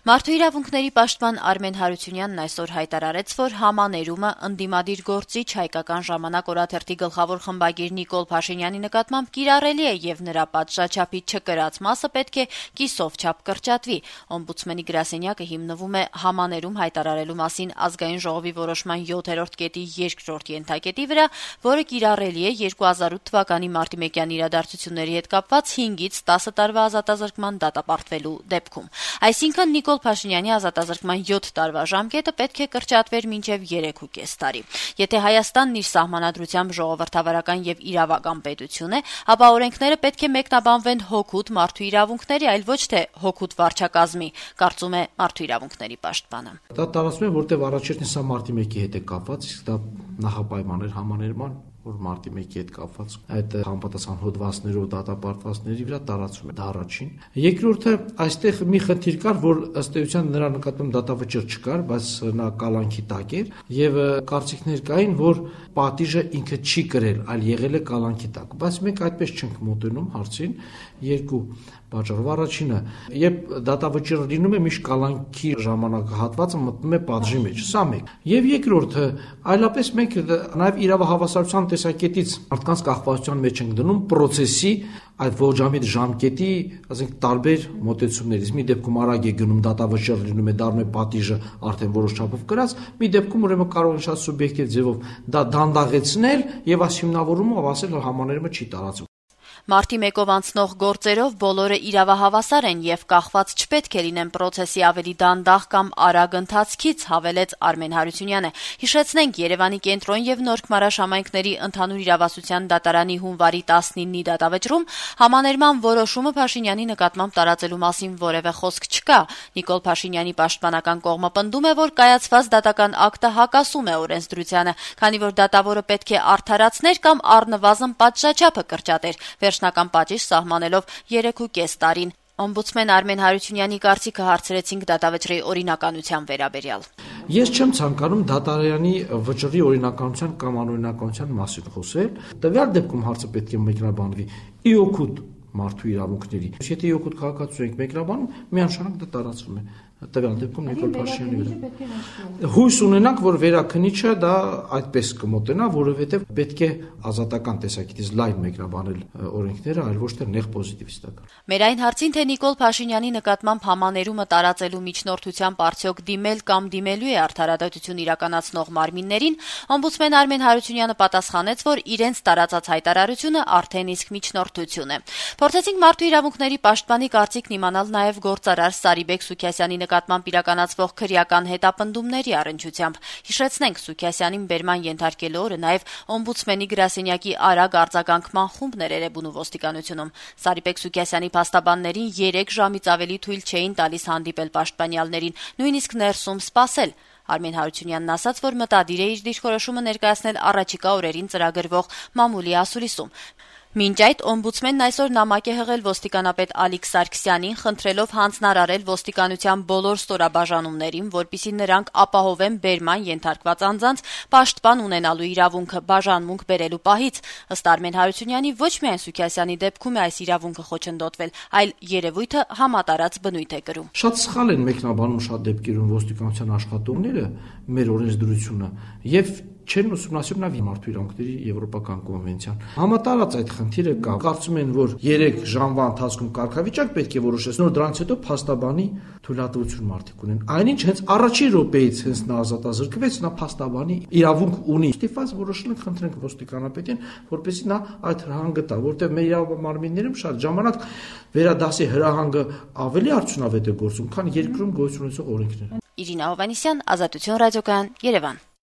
Մարդու իրավունքների պաշտպան Արմեն Հարությունյանն այսօր հայտարարեց, որ համաներումը ընդդիմադիր գործիչ Հայկական ժամանակ օրաթերթի գլխավոր խմբագիր Նիկոլ Փաշինյանի նկատմամբ կիրառելի է եւ նրա պատժաչափի չկրած մասը պետք է կիսով չափ կրճատվի։ Օմբուդսմենի գրասենյակը հիմնվում է համաներում հայտարարելու մասին Ազգային ժողովի որոշման 7-րդ կետի 2-րդ ենթակետի վրա, որը կիրառելի է 2008 թվականի մարտի 1-յան իրադարձությունների հետ կապված 5-ից 10 տարվա ազատազրկման դատապարտվելու դեպքում։ Այսինքն Նիկոլ Փաշինյանի ազատազրկման 7 տարվա ժամկետը պետք է կրճատվեր մինչև 3.5 տարի։ Եթե Հայաստանն իր սահմանադրությամբ ժողովրդավարական եւ իրավական պետություն է, ապա օրենքները պետք է մեկնաբանվեն հօգուտ մարդու իրավունքների, այլ ոչ թե հօգուտ վարչակազմի, կարծում է մարդու իրավունքների պաշտպանը։ Դա տարածվում է, որտեղ առաջերտին սա մարտի 1-ի հետ է կապված, իսկ դա նախապայման էր համաներման, որ մարտի 1-ի հետ կապված այդ համապատասխան հոդվածներով դատապարտվածների վրա տարածվում է, դա առաջին։ Երկրորդը, այստեղ մի խնդիր կար, որ ըստ էության նրա նկատմամբ դատավճիռ չկար, բայց նա կալանքի տակ էր եւ կարծիքներ կային, որ պատիժը ինքը չի կրել, այլ եղել է կալանքի տակ։ Բայց մենք այդպես չենք մոտենում հարցին, երկու պատճառով։ Առաջինը, երբ դատավճիռը լինում է, միշտ կալանքի ժամանակահատվածը մտնում է պատժի մեջ, սա մեկ։ Եվ երկրորդը, այլապես մենք նաեւ իրավահավասարության տեսակետից մարդկանց կախվածության մեջ ենք դնում process-ի այդ ողջամիտ ժամկետի, ասենք, տարբեր մոտեցումներից։ Մի դեպքում արագ է գնում դատավճիռ լինում է, դառնում է պատիժը արդեն որոշ չափով կրած, մի դեպքում ուրեմն կարող է շատ սուբյեկտիվ ձևով դա դանդաղեցնել եւ այս հիմնավորումով ասել, որ համաներումը չի տարածվում։ Մարտի 1-ով անցնող գործերով բոլորը իրավահավասար են եւ կախված չպետք է լինեն process-ի ավելի դանդաղ կամ արագ ընթացքից, հավելեց Արմեն Հարությունյանը։ Հիշեցնենք, Երևանի կենտրոն եւ Նորք Մարաշամայնքների ընդհանուր իրավասության դատարանի հունվարի 19-ի դատավճռում համաներման որոշումը Փաշինյանի նկատմամբ տարածելու մասին որևէ խոսք չկա։ Նիկոլ Փաշինյանի պաշտպանական կողմը պնդում է, որ կայացված դատական ակտը հակասում է օրենսդրությանը, քանի որ դատավորը պետք է արդարացներ կամ առնվազն պատժաչափը կրճատեր, վերջնական պատիժ սահմանելով 3.5 տարին։ Օմբուդսմեն Արմեն Հարությունյանի կարծիքը հարցրեցինք դատավճռի օրինականության վերաբերյալ։ Ես չեմ ցանկանում դատարանի վճռի օրինականության կամ անօրինականության մասին խոսել։ Տվյալ դեպքում հարցը պետք է մեկնաբանվի ի օգուտ մարդու իրավունքների։ Եթե ի օգուտ քաղաքացու ենք մեկնաբանում, միանշանակ դա տարածվում է։ Տվյալ դեպքում Նիկոլ Փաշինյանի վրա։ Հույս ունենանք, որ վերաքննիչը դա այդպես կմոտենա, որովհետև պետք է ազատական տեսակետից լայն մեկնաբանել օրենքները, այլ ոչ թե նեղ պոզիտիվիստական։ Մեր այն հարցին, թե Նիկոլ Փաշինյանի նկատմամբ համաներումը տարածելու միջնորդությամբ արդյոք դիմել կամ դիմելու է արդարադատություն իրականացնող մարմիններին, օմբուդսմեն Արմեն Հարությունյանը պատասխանեց, որ իրենց տարածած հայտարարությունը արդեն իսկ միջնորդություն է։ Փորձեցինք մարդու իրավունքների պաշտպանի կարծիքն իմանալ նաև գործարար Սարիբեկ Սուքիասյանի նկատմամբ իրականացվող քրեական հետապնդումների առնչությամբ։ Հիշեցնենք, Սուքիասյանին բերման ենթարկելու օրը նաև օմբուդսմենի գրասենյակի արագ արձագանքման խումբներ Էրեբունու ոստիկանությունում։ Սարիբեկ Սուքիասյանի փաստաբաններին 3 ժամից ավելի թույլ չէին տալիս հանդիպել պաշտպանյալներին, նույնիսկ ներսում սպասել։ Արմեն Հարությունյանն ասաց, որ մտադիր է իր դիրքորոշումը ներկայացնել առաջիկա օրերին ծրագրվող մամուլի ասուլիսում։ Մինչ այդ օմբուդսմենն այսօր նամակ է հղել ոստիկանապետ Ալիկ Սարգսյանին, խնդրելով հանձնարարել ոստիկանության բոլոր ստորաբաժանումներին, որպեսզի նրանք ապահովեն բերման ենթարկված անձանց պաշտպան ունենալու իրավունքը բաժանմունք բերելու պահից։ Ըստ Արմեն Հարությունյանի, ոչ միայն Սուքիասյանի դեպքում է այս իրավունքը խոչընդոտվել, այլ երևույթը համատարած բնույթ է կրում։ Շատ սխալ են մեկնաբանում շատ դեպքերում ոստիկանության աշխատողները մեր օրենսդրությունը եւ չեն ուսումնասիրում նաև մարդու իրավունքների եվրոպական կոնվենցիան։ Համատարած այդ խնդիրը կա։ Կարծում են, որ 3 ժամվա ընթացքում կարգավիճակ պետք է որոշեցնոր, դրանից հետո փաստաբանի թույլատվություն մարդիկ ունեն։ Այնինչ հենց առաջին րոպեից հենց նա ազատազրկվեց, նա փաստաբանի իրավունք ունի։ Ստիպված որոշել ենք խնդրենք ոստիկանապետին, որպեսզի նա այդ հրահանգը տա, որտեղ մեր իրավամարմիններում շատ ժամանակ վերադասի հրահանգը ավելի արդյունավետ է գործում, քան երկրում գոյություն ունեցող օրենքները։ Իրինա Հովհաննիսյան, Ազատություն ռադիոկայան, Երևան։